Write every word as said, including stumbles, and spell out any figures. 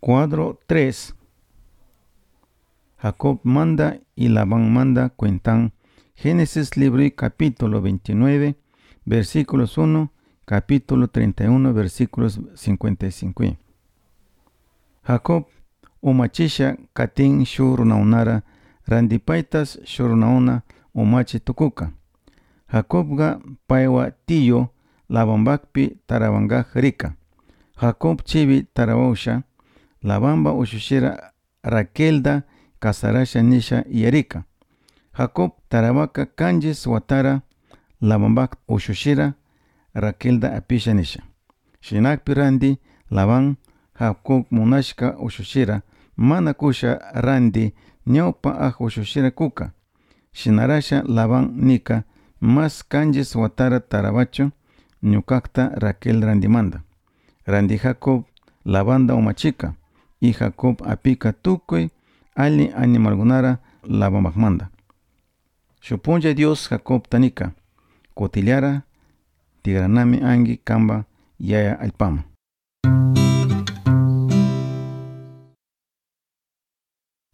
Cuadro tres. Jacob manda y Labán manda cuentan Génesis libro y capítulo veintinueve, versículos uno, capítulo treinta y uno, versículos cincuenta y cinco. Jacob umachisha katin shurunaunara randipaitas shurunauna umachi tukuka. Jacobga paiwa tiyo Labambakpi tarawangaj rika. Jacob chivi tarawausha Labamba ushushira Raquelda kasarasha nisha yarika. Jacob tarawaka kanjis watara Labambak ushushira Raquelda apisha nisha. Shinakpi randi Laban Jacob munashka ushushira mana kusha randi ñawpa aj ushushira kuka. Shinarasha Laban nika mas kanjis watara tarawacho ñukakta Raquel randimanda. Randi Jacob Labanda umachika y Jacob apika tukuy ali animalgunara Labambakmanda. Shupunja Dios Jacob tanika kutiliara tigranami angi kamba yaya alpama.